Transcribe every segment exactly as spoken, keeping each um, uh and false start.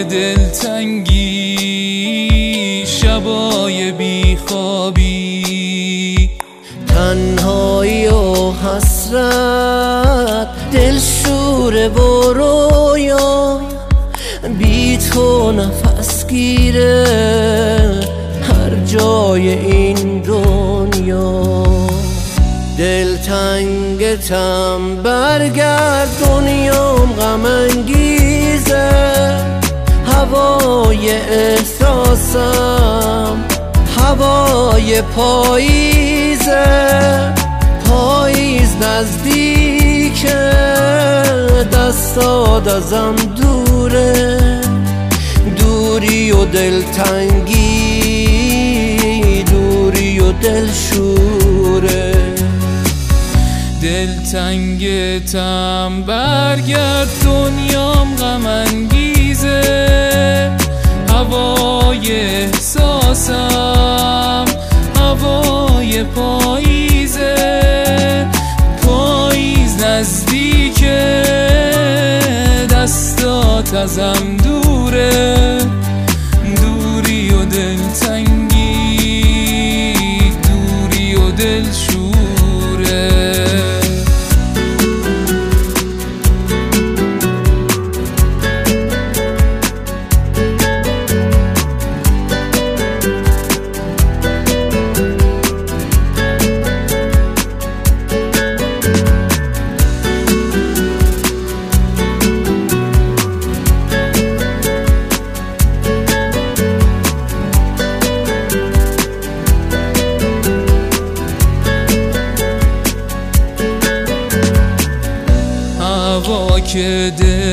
دلتنگی، شبای بیخوابی، تنهایی و حسرت، دلشوره و رویا، بی تو نفس گیره هر جای این دنیا. دلتنگتم برگرد، دنیام غم انگیزه، هوای احساسم هوای پاییزه. پاییز نزدیکه، دستات ازم دوره، دوری و دلتنگی، دوری و دلشوره. دلتنگتم برگرد، دنیام غم انگیزه، هوای احساسم هوای پاییزه. پاییز نزدیکه، دستات ازم دوره، دوری و دلتنگی، دوری و دلشوره. هوا که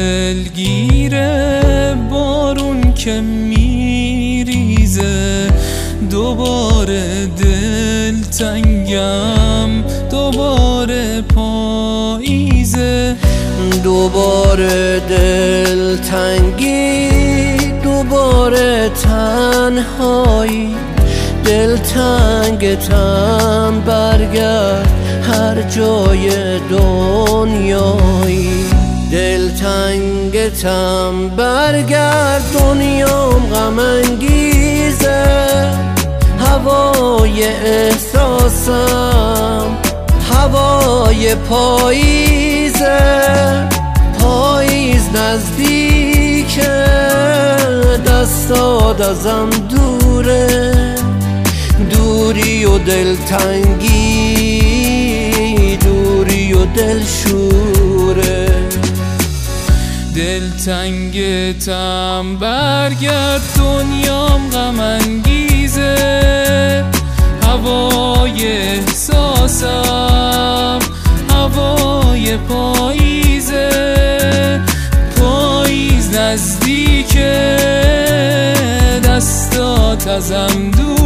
دلگیره، بارون که میریزه، دوباره دلتنگم، دوباره پاییزه. دوباره دلتنگی، دوباره تنهایی، دلتنگتم برگرد هر جای دنیایی. دلتنگتم برگرد، دنیام غم انگیزه، هوای احساسم هوای پاییزه. پاییز نزدیکه، دستات ازم دوره، دوری و دلتنگی، دوری و دلشوره. دلتنگتم برگرد، دنیام غم انگیزه، هوای احساسم هوای پاییزه. پاییز نزدیکه، دستات ازم دور،